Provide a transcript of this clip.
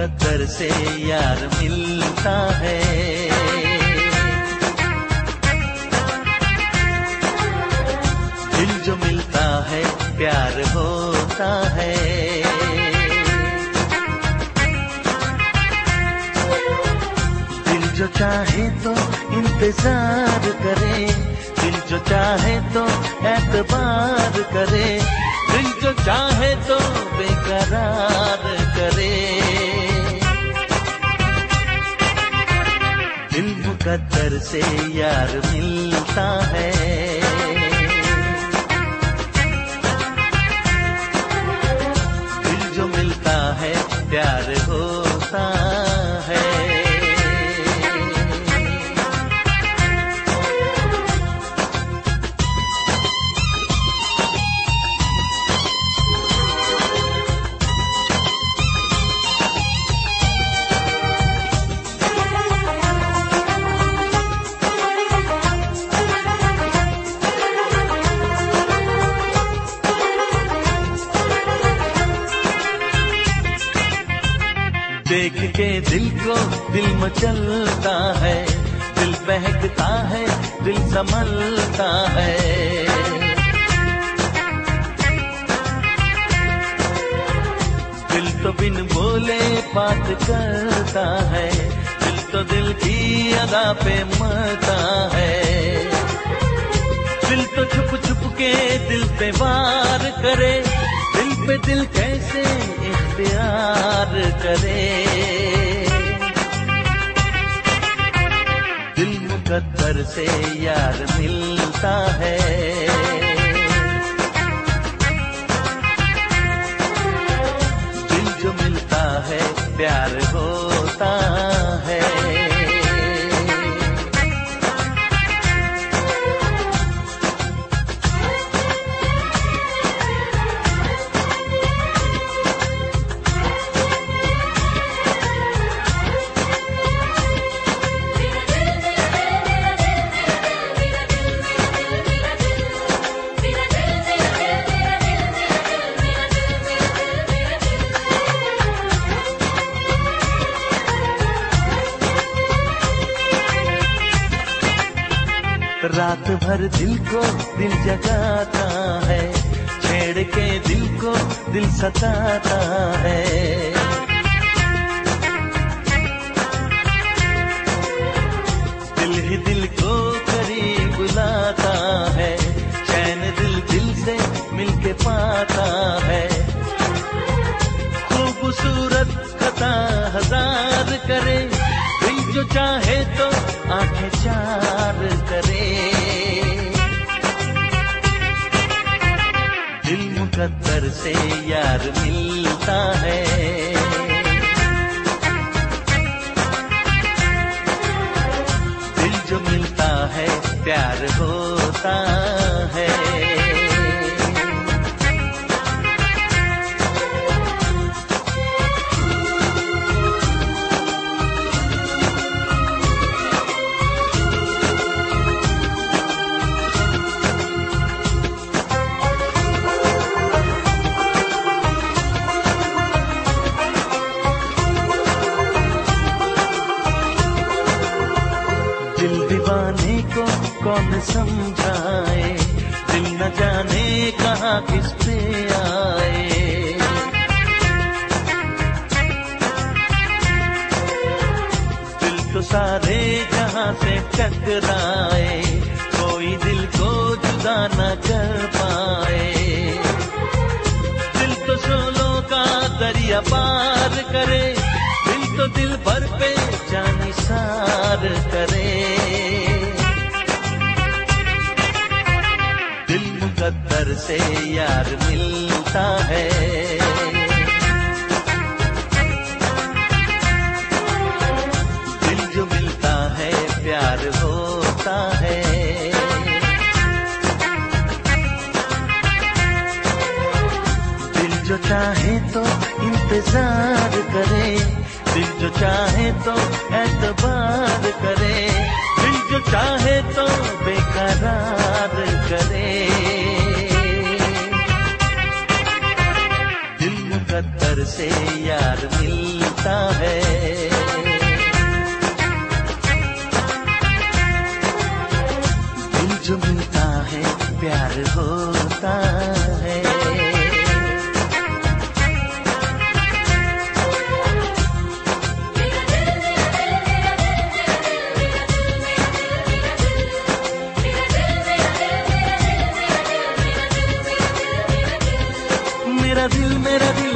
मुकद्दर से यार मिलता है। दिल जो मिलता है प्यार होता है। दिल जो चाहे तो इंतजार करे, दिल जो चाहे तो एतबार करे, दिल जो चाहे तो बेकरार करे। दिल मुकद्दर से यार मिलता है। दिल जो मिलता है प्यार होता है। देख के दिल को दिल मचलता है, दिल बहकता है, दिल संभलता है। दिल तो बिन बोले बात करता है, दिल तो दिल की अदा पे मरता है। दिल तो छुप छुप के दिल पे वार करे, दिल पे दिल कैसे इख्तियार करे। दिल मुकद्दर से यार मिलता है। दिल जो मिलता है प्यार होता है। रात भर दिल को दिल जगाता है, छेड़ के दिल को दिल सताता है। दिल ही दिल को करीब बुलाता है, चैन दिल दिल से मिलके पाता है। खूबसूरत खता हजार करे, दिल जो चाहे तो आंखें चार करे। दिल मुकद्दर से यार मिलता है। दिल जो मिलता है प्यार होता है। दिल दीवाने को कौन समझाए, दिल न जाने कहाँ किस पे आए। दिल तो सारे जहाँ से टकराए, कोई दिल को जुदा न कर पाए। दिल तो शोलों का दरिया पार करे, दिल तो दिल भर पे जानिसार करे। दिल मुकद्दर से यार मिलता है। दिल जो मिलता है प्यार होता है। दिल जो चाहे तो इंतजार करे, दिल जो चाहे तो एतबार करे, दिल जो चाहे तो बेकरार करे। दिल मुकद्दर से यार मिलता है। प्यार होता है। मेरा दिल